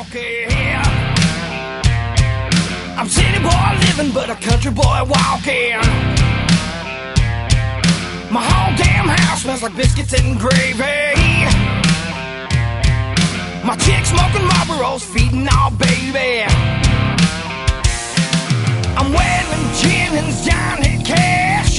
walking. I'm city boy living, but a country boy walking. My whole damn house smells like biscuits and gravy. My chick smoking Marlboros, feeding all baby. I'm wearing Jennings Johnny Cash.